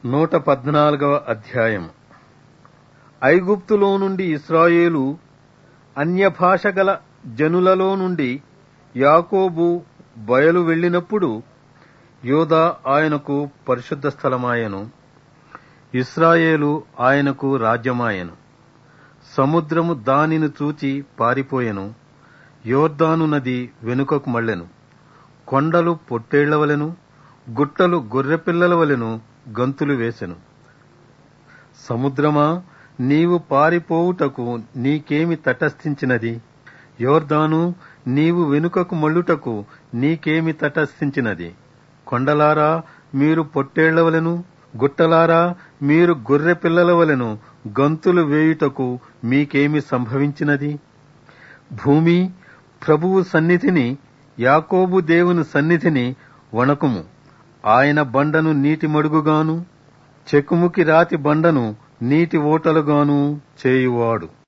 114వ అధ్యాయం. ఐగుప్తులో నుండి ఇశ్రాయేలు అన్యభాష గల జనులలో నుండి యాకోబు బయలు వెళ్ళినప్పుడు యూదా ఆయనకు పరిశుద్ధ స్థలమాయెను, ఇశ్రాయేలు ఆయనకు రాజ్యమాయెను. సముద్రము దానిని చూచి పారిపోయెను, యోర్దాను నది వెనుకకు మళ్ళెను. కొండలు పొట్టేళ్ల వలెను, గుట్టలు గొర్రెపిల్లల వలెను గంతులు వేసెను. సముద్రమా, నీవు పారిపోవుటకు నీకేమి తటస్థించినది? యోర్దాను, నీవు వెనుకకు మళ్ళుటకు నీకేమి తటస్థించినది? కొండలారా, మీరు పొట్టేళ్ల వలెను, గుట్టలారా, మీరు గొర్రె పిల్లల వలెను గంతులు వేయుటకు మీకేమి సంభవించినది? భూమి, ప్రభువు సన్నిధిని, యాకోబు దేవుని సన్నిధిని వణకుము. ఆయన బండను నీటి మడుగుగాను, చెకుముకి రాతి బండను నీటి ఓటలుగాను చేయువాడు.